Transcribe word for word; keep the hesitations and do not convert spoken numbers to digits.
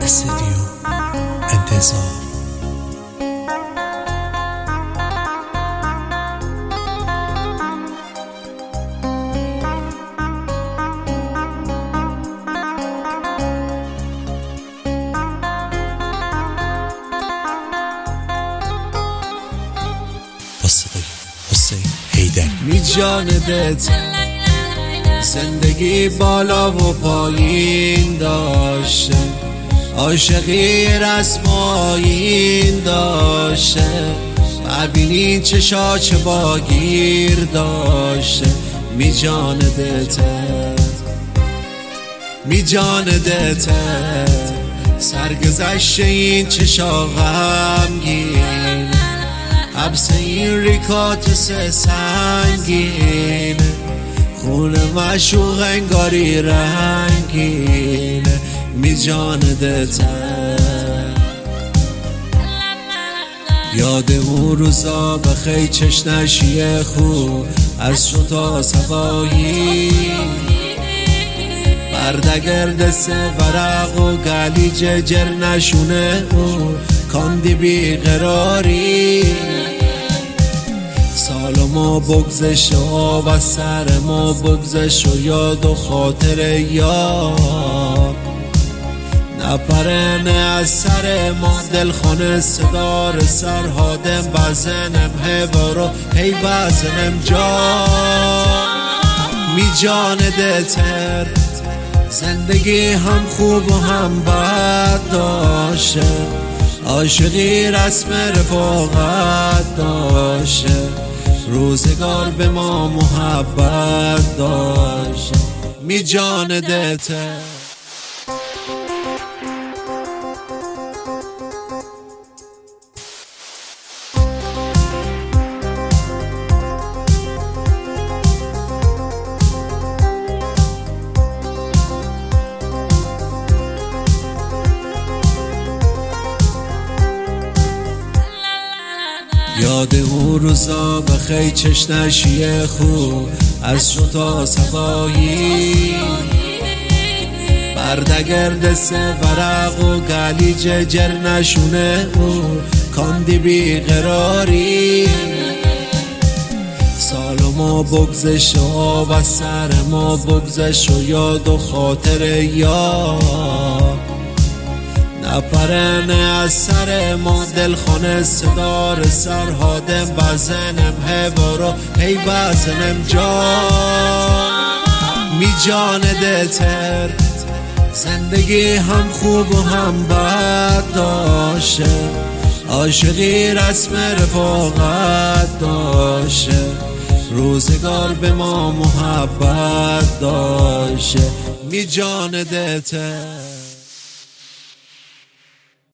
استدیو انتظار. می جاندت زندگی بالا و پایین داشته، عاشقی رسم و آیین داشته، ببینین چشا چه باگیر داشته. می جاندت می جاندت سرگذشت این چشا غمگین، حبس این ریکات سه سنگین، خون مشوق انگاری رنگین. می جاندت یاد اون روزا بخی چشنشی خوب از شو تا سبایی، بردگرد سه ورق و گلیج جر نشونه او کاندی بیقراری. سال ما بگذشت و از سر ما بگذشت و یاد و خاطر یار نپرنه از سر ما. دلخانه صدار سرهادم بزنم هبارو هی بزنم جا. می جاندتر زندگی هم خوب و هم بد داشته، عاشقی رسم رفاقت داشته، روزگار به ما محبت داشته. می جاندت یاد اون روزا بخی چشنشی خوب از شو تا سبایی، بردگرد سه ورق و گلیج جر نشونه او کاندی بیقراری. سال ما بگذشت و از سر ما بگذشت و یاد و خاطر یار نپرنه از سر ما. دلخانه صدار سرهادم بزنم هبارو هی بزنم جا. می جاندتر زندگی هم خوب و هم بد داشته، عاشقی رسم رفاقت داشته، روزگار به ما محبت داشته. می جاندتر